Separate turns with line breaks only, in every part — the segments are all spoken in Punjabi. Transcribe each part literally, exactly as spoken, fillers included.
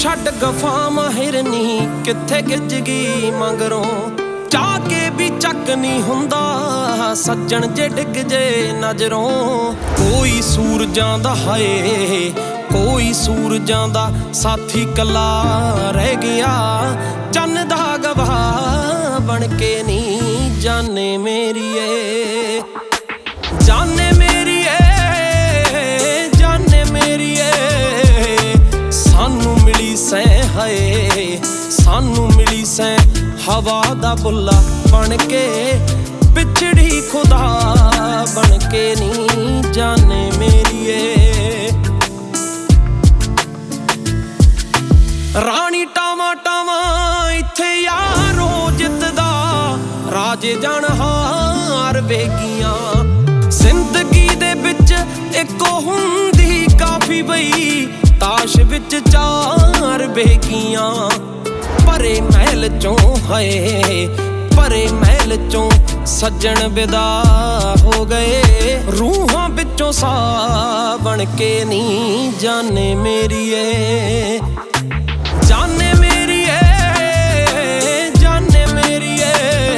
ਛੱਡ ਗਫਾ ਮਾਹਿਰਨੀ ਕਿੱਥੇ ਗਿੱਜ ਗਈ ਮਗਰੋਂ ਚਾਹ ਕੇ ਵੀ ਚੱਕ ਨਹੀਂ ਹੁੰਦਾ ਸੱਜਣ ਜੇ ਡਿੱਗ ਜੇ ਨਜ਼ਰੋਂ। ਕੋਈ ਸੂਰਜਾਂ ਦਾ ਹਾਏ ਕੋਈ ਸੂਰਜਾਂ ਦਾ ਸਾਥੀ ਕੱਲਾ ਰਹਿ ਗਿਆ ਚੰਨ ਦਾ ਗਵਾਹ ਬਣ ਕੇ ਨਹੀਂ ਜਾਨੇ ਮੇਰੀਏ ਜਾਨੇ ਮੇਰੀਏ ਜਾਨੇ ਮੇਰੀਏ। ਸਾਨੂੰ ਮਿਲੀ ਸੈਂ ਹਾਏ ਸਾਨੂੰ ਮਿਲੀ ਸੈਂ ਹਵਾ ਦਾ ਬੁੱਲਾ ਬਣ ਕੇ ਪਿਛੜੀ ਖੁਦਾ ਬਣ ਕੇ ਨਹੀਂ ਜਾਨੇ ਮੇਰੀਏ। ਰਾਣੀ ਟਾਵਾਂ ਟਾਵਾਂ ਇੱਥੇ ਯਾਰੋ ਜਿੱਤਦਾ ਰਾਜੇ ਜਾਣ ਹਾਰ ਵੇਗੀਆਂ। ਜ਼ਿੰਦਗੀ ਦੇ ਵਿੱਚ ਇੱਕੋ ਹੁੰਦੀ ਕਾਫੀ ਬਈ ਤਾਸ਼ ਵਿੱਚ ਚਾਰ ਵੇਗੀਆਂ। ਭਰੇ ਮਹਿਲ ਚੋਂ ਹਾਏ ਭਰੇ ਮਹਿਲ ਚੋਂ ਸੱਜਣ ਵਿਦਾ ਹੋ ਗਏ ਰੂਹਾਂ ਵਿੱਚੋਂ ਸਾਹ ਬਣ ਕੇ ਨਹੀਂ ਜਾਨੇ ਮੇਰੀਏ ਜਾਨੇ ਮੇਰੀਏ ਜਾਨੇ ਮੇਰੀਏ।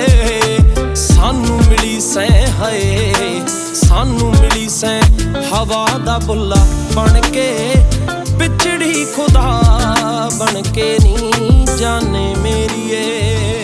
ਸਾਨੂੰ ਮਿਲੀ ਸੈਂ ਹਾਏ ਸਾਨੂੰ ਮਿਲੀ ਸੈਂ ਹਵਾ ਦਾ ਬੁੱਲਾ ਬਣ ਕੇ ਪਿਛੜੀ ਖੁਦਾ ਬਣ ਕੇ ਨਹੀਂ ਜਾਨੇ ਮੇਰੀਏ।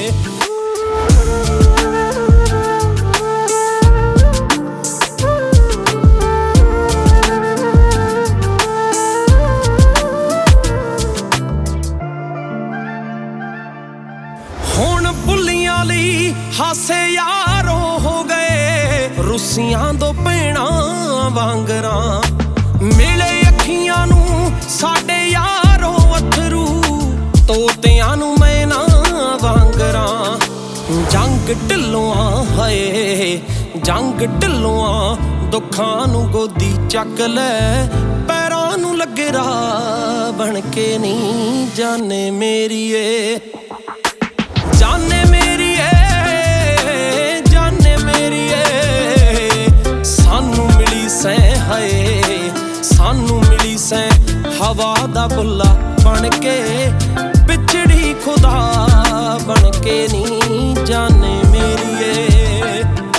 ਹੁਣ ਬੁੱਲੀਆਂ ਲਈ ਹਾਸੇ ਯਾਰੋ ਹੋ ਗਏ ਰੁੱਸੀਆਂ ਦੋ ਭੈਣਾਂ ਵਾਂਗਰਾਂ। ਮਿਲੇ ਅੱਖੀਆਂ ਨੂੰ ਸਾਡੇ ਯਾਰੋ ਅਥਰੂ ਤੋਤਿਆਂ ਨੂੰ ਮੈਨਾ ਵਾਂਗਰਾਂ। ਜੰਗ ਢਿੱਲੋਆਂ ਹਾਏ ਜੰਗ ਢਿੱਲੋਆਂ ਦੁੱਖਾਂ ਨੂੰ ਗੋਦੀ ਚੱਕ ਲੈ ਪੈਰਾਂ ਨੂੰ ਲੱਗੇ ਰਾਹ ਬਣ ਕੇ ਨਹੀਂ ਜਾਨੇ ਮੇਰੀਏ ਜਾਨੇ ਮੇਰੀਏ ਜਾਨੇ ਮੇਰੀਏ। ਸਾਨੂੰ ਮਿਲੀ ਸੈਂ ਹਾਏ ਸਾਨੂੰ ਮਿਲੀ ਸੈਂ ਹਵਾ ਦਾ ਬੁੱਲਾ ਬਣ ਕੇ ਪਿਛੜੀ ਖੁਦਾ ਬਣ ਕੇ ਨਹੀਂ ਜਾਨੇ ਮੇਰੀਏ।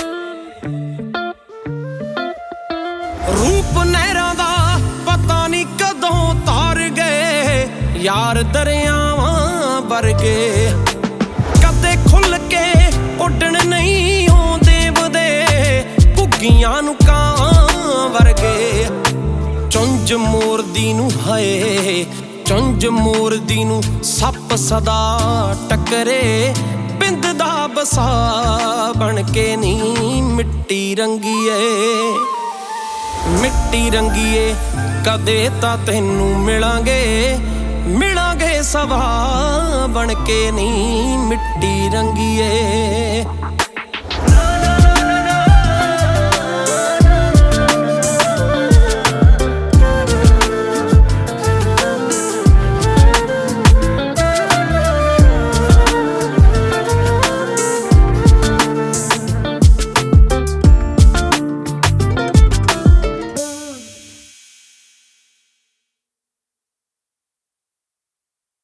ਰੂਪ ਨਹਿਰਾਂ ਦਾ ਪਤਾ ਨਹੀਂ ਕਦੋਂ ਤਾਰ ਗਏ ਯਾਰ ਦਰਿਆਵਾਂ ਵਰਗੇ। ਕਦੇ ਖੁੱਲ ਕੇ ਉੱਡਣ ਨਹੀਂ ਆਉਂਦੇ ਵਦੇ ਘੁੱਗੀਆਂ ਨੂੰ ਕਾਂ ਵਰਗੇ। ਚੁੰਝ ਮੋਰਦੀ ਨੂੰ ਹਾਏ ਚੁੰਝ ਮੋਰਦੀ ਨੂੰ ਸੱਪ ਸਦਾ ਟੱਕਰੇ ਬਿੰਦ ਦਾ ਬਸਾ ਬਣ ਕੇ ਨਹੀਂ ਮਿੱਟੀ ਰੰਗੀਏ ਮਿੱਟੀ ਰੰਗੀਏ। ਕਦੇ ਤਾਂ ਤੈਨੂੰ ਮਿਲਾਂਗੇ ਮਿਲਾਂਗੇ ਸਵਾ ਬਣ ਕੇ ਨਹੀਂ ਮਿੱਟੀ ਰੰਗੀਏ।